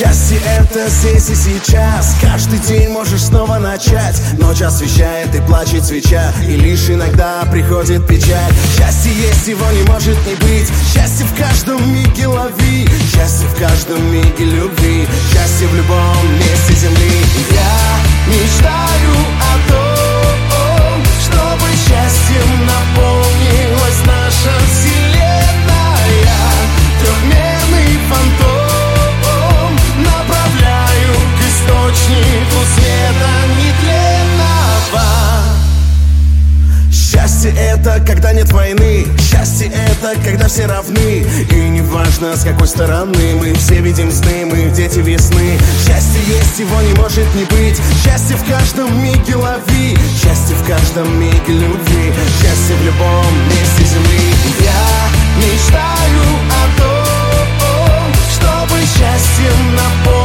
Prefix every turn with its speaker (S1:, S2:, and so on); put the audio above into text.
S1: Счастье — это здесь и сейчас. Каждый день можешь снова начать. Ночь освещает и плачет свеча, и лишь иногда приходит печаль. Счастье есть, его не может не быть. Счастье в каждом миге лови. Счастье в каждом миге любви. Счастье в любом месте земли. Я мечтаю о том, чтобы счастьем наполнилась наша вселенная. Трехмерный фантом направляю к источнику света нетленного. Счастье — это когда нет войны. Счастье — это когда все равны. И неважно, с какой стороны. Мы все видим сны, мы дети весны. Счастье есть, его не может не быть. Счастье в каждом миге лови. Счастье в каждом миге любви. Счастье в любом месте земли. Я мечтаю о том, чтобы счастьем наполнить